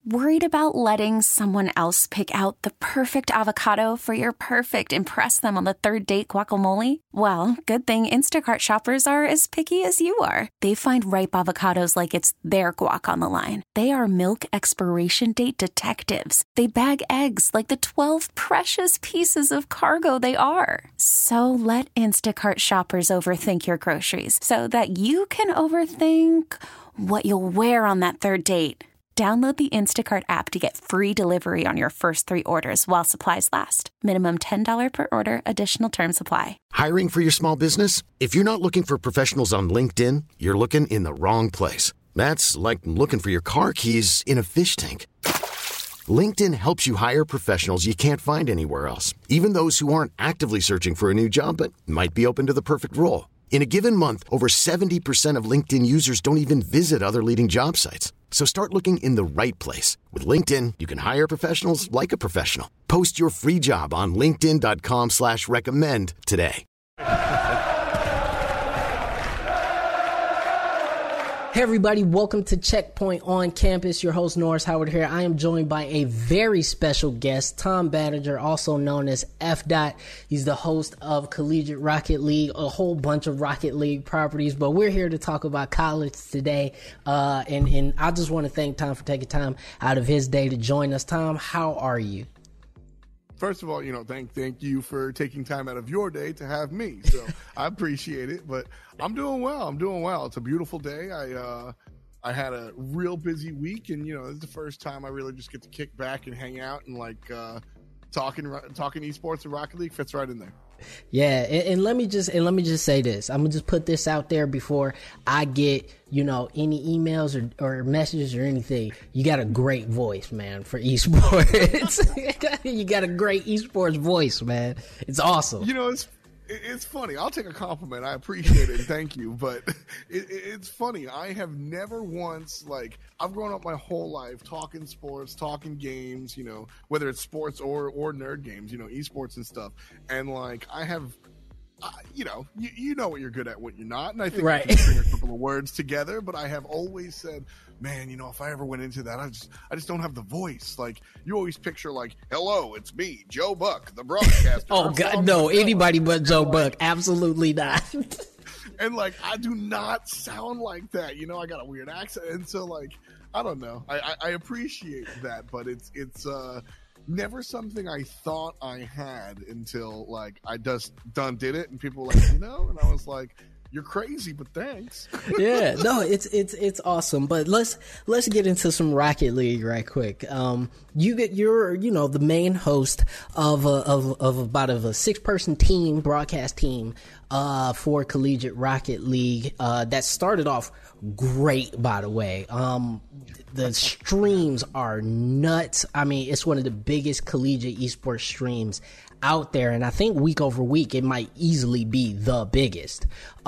Worried about letting someone else pick out the perfect avocado for your perfect impress them on the third date guacamole? Well, good thing Instacart shoppers are as picky as you are. They find ripe avocados like it's their guac on the line. They are milk expiration date detectives. They bag eggs like the 12 precious pieces of cargo they are. So let Instacart shoppers overthink your groceries so that you can overthink what you'll wear on that third date. Download the Instacart app to get free delivery on your first 3 orders while supplies last. Minimum $10 per order. Additional terms apply. Hiring for your small business? If you're not looking for professionals on LinkedIn, you're looking in the wrong place. That's like looking for your car keys in a fish tank. LinkedIn helps you hire professionals you can't find anywhere else, even those who aren't actively searching for a new job but might be open to the perfect role. In a given month, over 70% of LinkedIn users don't even visit other leading job sites. So start looking in the right place. With LinkedIn, you can hire professionals like a professional. Post your free job on linkedin.com/recommend today. Hey everybody, welcome to Checkpoint on Campus. Your host Norris Howard here. I am joined by a very special guest, Tom Banninger, also known as F. Dot. He's the host of Collegiate Rocket League, a whole bunch of Rocket League properties, but we're here to talk about college today. And I just want to thank Tom for taking time out of his day to join us. Tom, how are you? First of all, thank you for taking time out of your day to have me. So I appreciate it, but I'm doing well. It's a beautiful day. I had a real busy week, and this is the first time I really just get to kick back and hang out and talking esports and Rocket League fits right in there. Yeah, and let me just say this. I'm gonna just put this out there before I get any emails or messages or anything. You got a great voice, man, for esports. You got a great esports voice, man. It's awesome. It's funny. I'll take a compliment. I appreciate it. Thank you. But it's funny. I have never once, I've grown up my whole life talking sports, talking games, whether it's sports or nerd games, esports and stuff. And I have, you know what you're good at, what you're not. And I think right. I can bring a couple of words together, but I have always said, man, if I ever went into that, I just don't have the voice. You always picture hello, it's me, Joe Buck, the broadcaster. Oh God, no, anybody but Joe Buck. Absolutely not. And I do not sound like that. I got a weird accent. And so I don't know. I appreciate that, but it's never something I thought I had until I just did it, and people were and I was like, you're crazy, but thanks. Yeah, no, it's awesome. But let's get into some Rocket League right quick. You're the main host of about a 6-person team, broadcast team, for Collegiate Rocket League. That started off great, by the way. The streams are nuts. I mean, it's one of the biggest collegiate esports streams out there, and I think week over week it might easily be the biggest.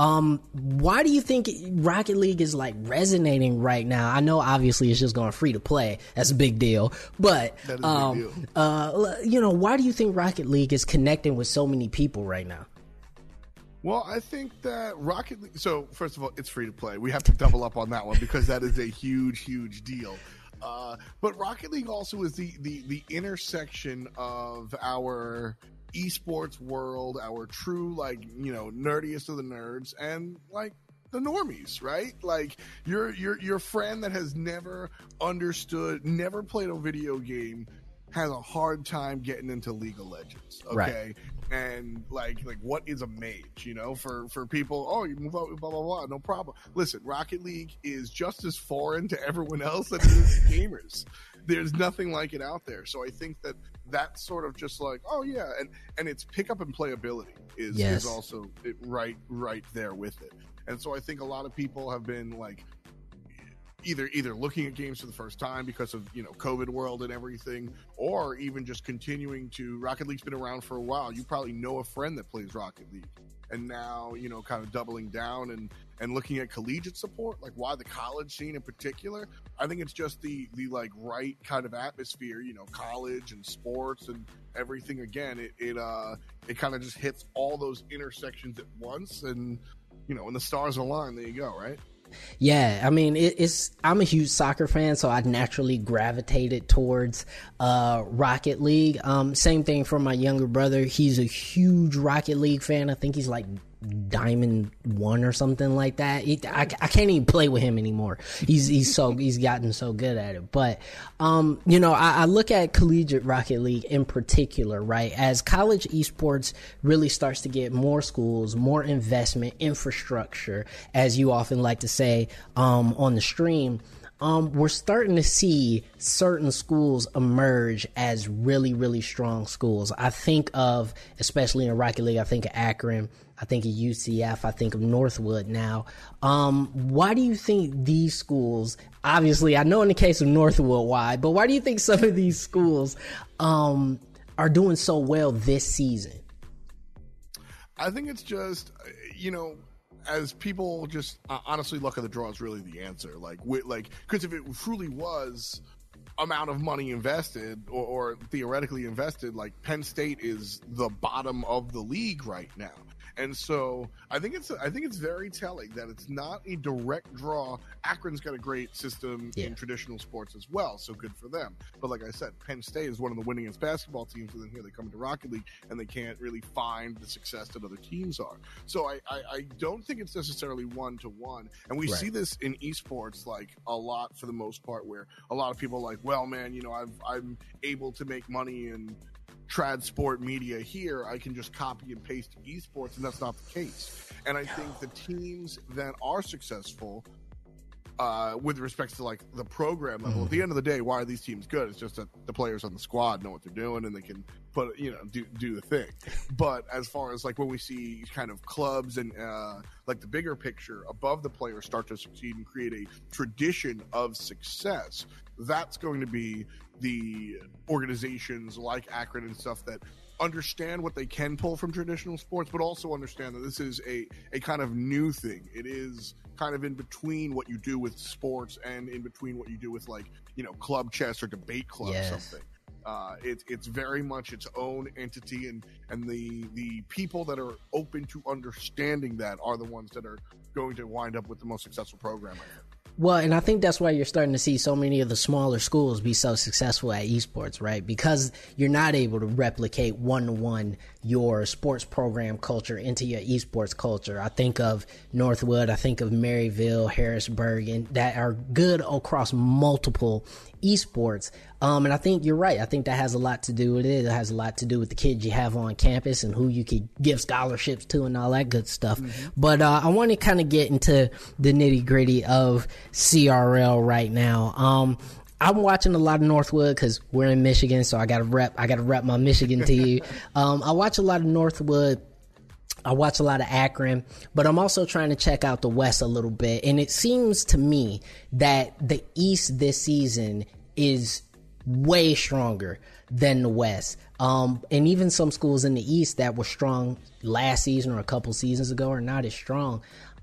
Why do you think Rocket League is resonating right now? I know obviously it's just going free to play. That's a big deal. But that is a big deal. Why do you think Rocket League is connecting with so many people right now? Well, I think that Rocket League, so first of all, it's free to play. We have to double up on that one because that is a huge deal. But Rocket League also is the intersection of our esports world, our true nerdiest of the nerds, and the normies, right? Your friend that has never understood, never played a video game, has a hard time getting into League of Legends. Okay. Right. And what is a mage, for people, you move out, blah, blah, blah, no problem. Listen, Rocket League is just as foreign to everyone else that it is to gamers. There's nothing like it out there. So I think that that's sort of just and its pickup and playability is also right there with it. And so I think a lot of people have been either looking at games for the first time because of COVID world and everything, or even just continuing to. Rocket League's been around for a while. You probably know a friend that plays Rocket League, and now kind of doubling down and looking at collegiate support, why the college scene in particular. I think it's just the right kind of atmosphere, college and sports and everything. Again, it kind of just hits all those intersections at once, and when the stars align, there you go, right? Yeah, I mean, I'm a huge soccer fan, so I naturally gravitated towards Rocket League. Same thing for my younger brother. He's a huge Rocket League fan. I think he's like Diamond 1 or something like that. I can't even play with him anymore. He's gotten so good at it. But I look at collegiate Rocket League in particular, right? As college esports really starts to get more schools, more investment, infrastructure, as you often like to say on the stream. We're starting to see certain schools emerge as really, really strong schools. I think of, especially in Rocket League, I think of Akron, I think of UCF, I think of Northwood now. Why do you think these schools, obviously I know in the case of Northwood why, but why do you think some of these schools are doing so well this season? I think it's just, as people just honestly, luck of the draw is really the answer. Because if it truly was amount of money invested or theoretically invested, like Penn State is the bottom of the league right now. And so I think it's very telling that it's not a direct draw. Akron's got a great system in traditional sports as well, so good for them. But like I said, Penn State is one of the winningest basketball teams, and then here they come into Rocket League and they can't really find the success that other teams are. So I don't think it's necessarily one-to-one. And we see this in esports like a lot for the most part, where a lot of people are like, well, man, I'm able to make money in trad sport media here, I can just copy and paste esports, and that's not the case. And I think the teams that are successful with respect to like the program level, at the end of the day, why are these teams good? It's just that the players on the squad know what they're doing and they can put do the thing. But as far as like when we see kind of clubs and like the bigger picture above the players start to succeed and create a tradition of success, that's going to be the organizations like Akron and stuff that understand what they can pull from traditional sports, but also understand that this is a kind of new thing. It is kind of in between what you do with sports and in between what you do with club chess or debate club or something. It's very much its own entity, and the people that are open to understanding that are the ones that are going to wind up with the most successful program, I think. Well, and I think that's why you're starting to see so many of the smaller schools be so successful at esports, right? Because you're not able to replicate one-to-one your sports program culture into your esports culture. I think of Northwood, I think of Maryville, Harrisburg, and that are good across multiple esports. And I think you're right. I think that has a lot to do with it. It has a lot to do with the kids you have on campus and who you could give scholarships to and all that good stuff. But I want to kind of get into the nitty gritty of CRL right now. I'm watching a lot of Northwood because we're in Michigan, so I gotta rep my Michigan team. I watch a lot of Northwood. I watch a lot of Akron, but I'm also trying to check out the West a little bit. And it seems to me that the East this season is way stronger than the West. And even some schools in the East that were strong last season or a couple seasons ago are not as strong.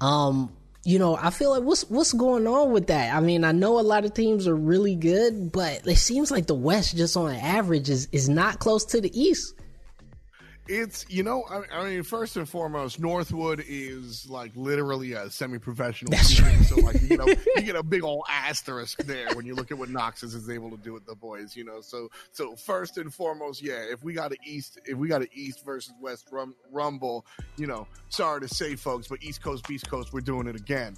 I feel like what's going on with that? I mean, I know a lot of teams are really good, but it seems like the West just on average is not close to the East. It's, I mean, first and foremost, Northwood is like literally a semi-professional team. So like, you get a big old asterisk there when you look at what Noxus is able to do with the boys, So first and foremost, if we got an East versus West rumble, sorry to say, folks, but East Coast, Beast Coast, we're doing it again.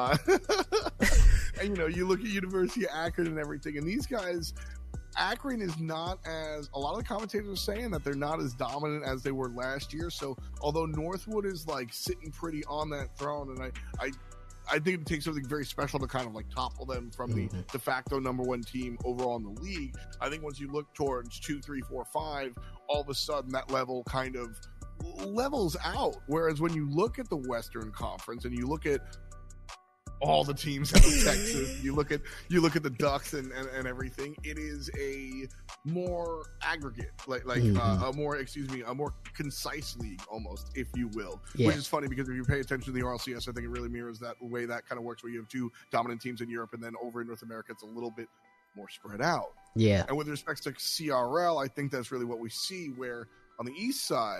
And you look at University of Akron and everything, and these guys, Akron is not as, a lot of the commentators are saying that they're not as dominant as they were last year. So although Northwood is like sitting pretty on that throne, and I think it takes something very special to kind of like topple them from the de facto number one team overall in the league. I think once you look towards 2, 3, 4, 5, all of a sudden that level kind of levels out. Whereas when you look at the Western Conference and you look at all the teams out of Texas, you look at the Ducks and everything, it is a more aggregate, a more concise league almost, if you will. Which is funny because if you pay attention to the RLCS, I think it really mirrors that way that kind of works, where you have two dominant teams in Europe, and then over in North America it's a little bit more spread out. And with respect to CRL, I think that's really what we see, where on the East side,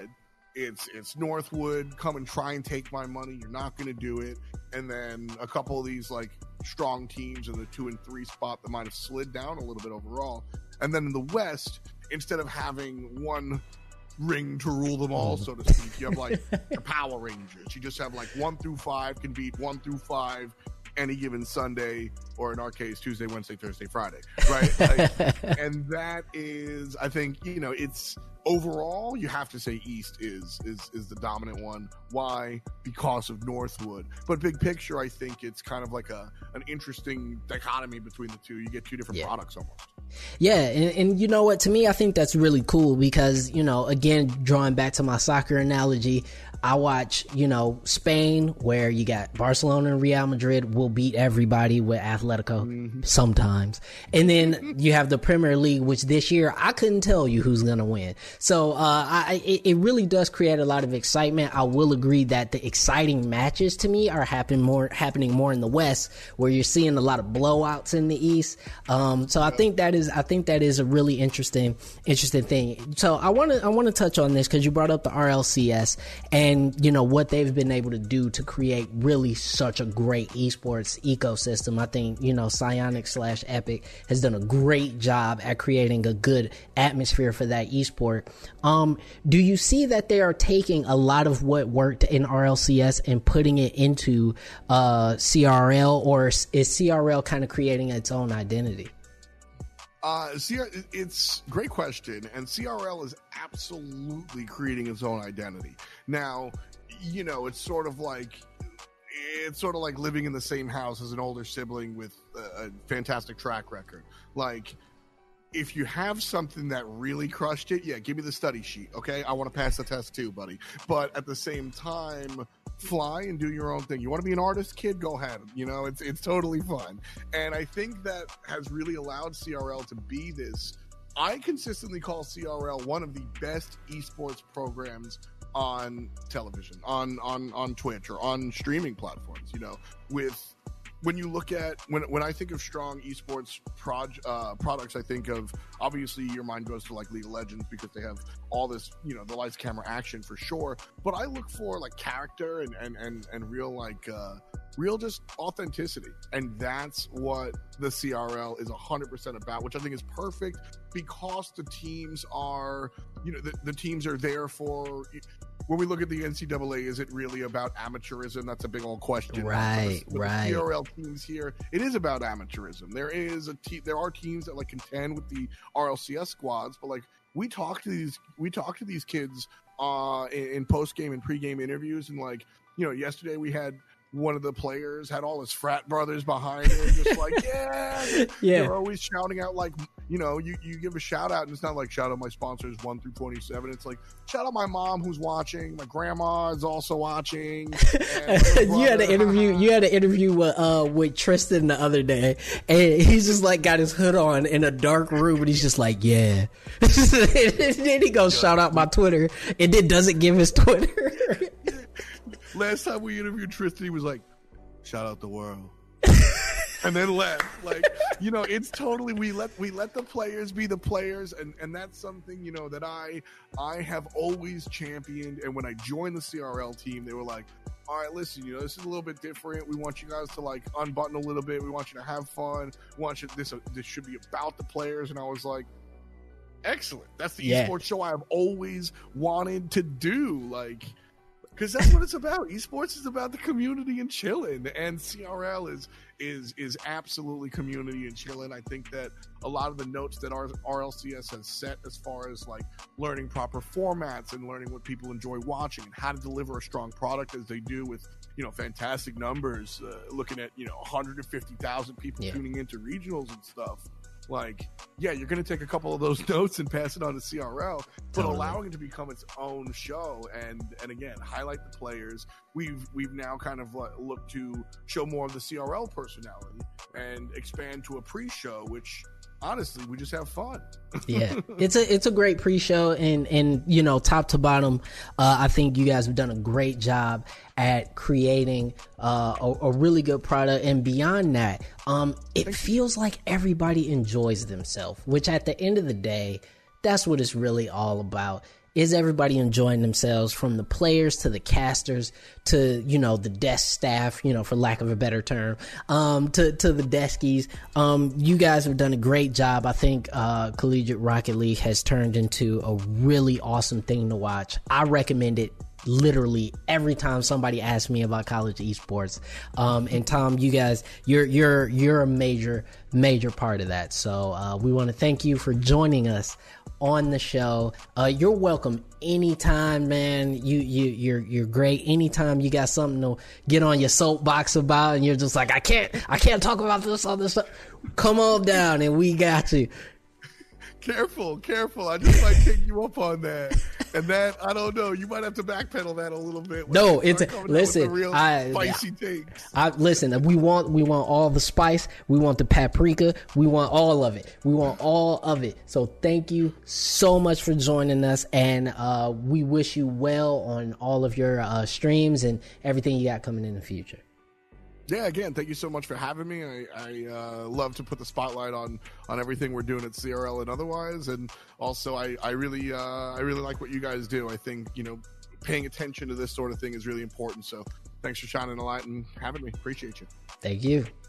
it's Northwood, come and try and take my money. You're not going to do it. And then a couple of these like strong teams in the 2 and 3 spot that might have slid down a little bit overall. And then in the West, instead of having one ring to rule them all, so to speak, you have like the Power Rangers. You just have like 1 through 5 can beat 1 through 5 any given Sunday, or in our case, Tuesday, Wednesday, Thursday, Friday, right? Like, and that is, I think, you know, it's overall, you have to say East is the dominant one. Why? Because of Northwood. But big picture, I think it's kind of like an interesting dichotomy between the two. You get two different products almost. Yeah, and you know what? To me, I think that's really cool because, you know, again, drawing back to my soccer analogy, I watch, you know, Spain, where you got Barcelona and Real Madrid will beat everybody with Atletico sometimes. And then you have the Premier League, which this year I couldn't tell you who's going to win. So it really does create a lot of excitement. I will agree that the exciting matches to me are happening more in the West, where you're seeing a lot of blowouts in the East. So I think that is a really interesting thing. So I want to touch on this because you brought up the RLCS and, you know, what they've been able to do to create really such a great esports ecosystem. I think, you know, Psyonix/Epic has done a great job at creating a good atmosphere for that esport. Do you see that they are taking a lot of what worked in RLCS and putting it into CRL, or is CRL kind of creating its own identity? It's a great question, and CRL is absolutely creating its own identity. Now, you know, it's sort of like living in the same house as an older sibling with a fantastic track record. Like, if you have something that really crushed it, yeah, give me the study sheet, okay? I want to pass the test too, buddy. But at the same time, fly and do your own thing. You want to be an artist, kid? Go ahead. You know, it's totally fun. And I think that has really allowed CRL to be this. I consistently call CRL one of the best esports programs on television, on Twitch, or on streaming platforms. You know, when you look at when I think of strong esports products, I think of, obviously your mind goes to like League of Legends because they have all this, you know, the lights, camera, action for sure. But I look for like character and real like real just authenticity, and that's what the CRL is 100% about, which I think is perfect because the teams are, you know, the teams are there for. When we look at the NCAA, is it really about amateurism? That's a big old question. Right. The CRL teams here, it is about amateurism. There are teams that like contend with the RLCS squads, but like we talk to these kids in post game and pre game interviews, and like, you know, yesterday we had one of the players had all his frat brothers behind him, just like, yeah. They're always shouting out, like, you know, you give a shout out, and it's not like shout out my sponsors 1 through 27. It's like shout out my mom who's watching, my grandma is also watching. You had an interview with Tristan the other day, and he's just like got his hood on in a dark room, and he's just like, yeah. And then he goes shout out my Twitter, and then doesn't give his Twitter. Last time we interviewed Tristan, he was like, shout out the world. And then left. Like, you know, it's totally, we let the players be the players, and that's something, you know, that I have always championed. And when I joined the CRL team, they were like, all right, listen, you know, this is a little bit different. We want you guys to like unbutton a little bit. We want you to have fun. We want you, this should be about the players. And I was like, excellent. That's the esports show I've always wanted to do. Like, because that's what it's about. Esports is about the community and chilling, and CRL is absolutely community and chilling. I think that a lot of the notes that our RLCS has set as far as like learning proper formats and learning what people enjoy watching and how to deliver a strong product as they do with, you know, fantastic numbers, looking at, you know, 150,000 people tuning into regionals and stuff. Like, yeah, you're going to take a couple of those notes and pass it on to CRL, but allowing it to become its own show and again, highlight the players. We've now kind of looked to show more of the CRL personality and expand to a pre-show, which honestly, we just have fun. Yeah, it's a great pre-show, and you know, top to bottom, I think you guys have done a great job at creating a really good product. And beyond that, it feels like everybody enjoys themselves, which at the end of the day, that's what it's really all about. is everybody enjoying themselves, from the players to the casters to, you know, the desk staff, you know, for lack of a better term, to the deskies. You guys have done a great job. I think Collegiate Rocket League has turned into a really awesome thing to watch. I recommend it literally every time somebody asks me about college esports. And Tom, you guys, you're a major part of that. So we want to thank you for joining us on the show. You're welcome anytime, man. You're great. Anytime you got something to get on your soapbox about, and you're just like, I can't talk about this other stuff. Come on down, and we got you. Careful. I just might take you up on that. And that, I don't know. You might have to backpedal that a little bit. No, it's listen. Spicy takes. Listen. We want all the spice. We want the paprika. We want all of it. So thank you so much for joining us, and we wish you well on all of your streams and everything you got coming in the future. Yeah, again, thank you so much for having me. I love to put the spotlight on everything we're doing at CRL and otherwise, and also I really like what you guys do. I think, you know, paying attention to this sort of thing is really important. So thanks for shining a light and having me. Appreciate you. Thank you.